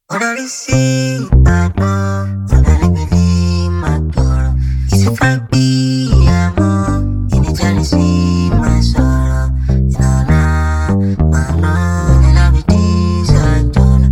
Already see bad mom, already believe my door. It's a fact, be a mom. In the jealousy, my sorrow. My mom, and I be these I don't.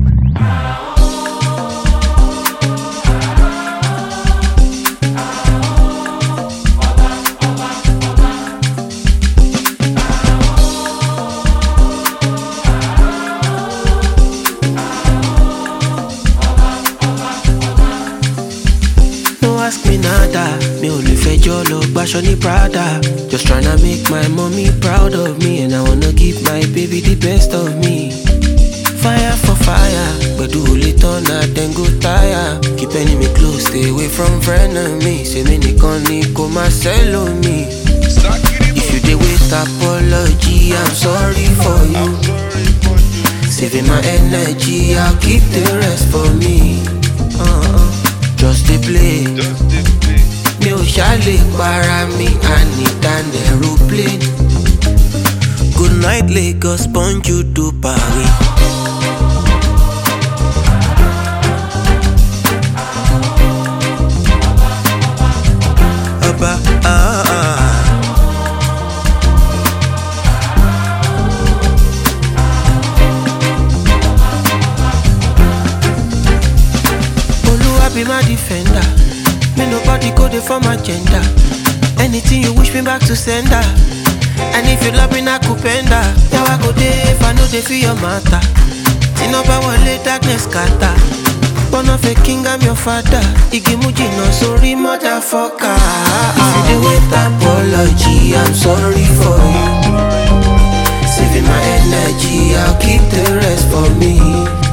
Ask me nada, mi ò lè fẹjọ́ lọ gbàṣọ ní Prada. Just tryna make my mommy proud of me, and I wanna give my baby the best of me. Fire for fire, gbẹ̀du ò lè turn out then go tire. Keep enemy close, stay away from frenemies. Èmi nìkan ni kò máa sell on me. If you dey wait apology, I'm sorry for you. Saving my energy, I'll keep the rest for me. Just dey play. Mi ò ṣàlè para mi, I need an aeroplane. Good night Lagos, bonjour to Paris. Abba, Oluwa be my defender. Me nobody go there for my gender. Anything you wish me back to sender. And if you love me, na kupenda. Now I go there if I know they feel your matter. See no power, let darkness scatter. Born of a king, I'm your father. Igimuji no sorry, motherfucker. If you do with apology, I'm sorry for you. Saving my energy, I'll keep the rest for me.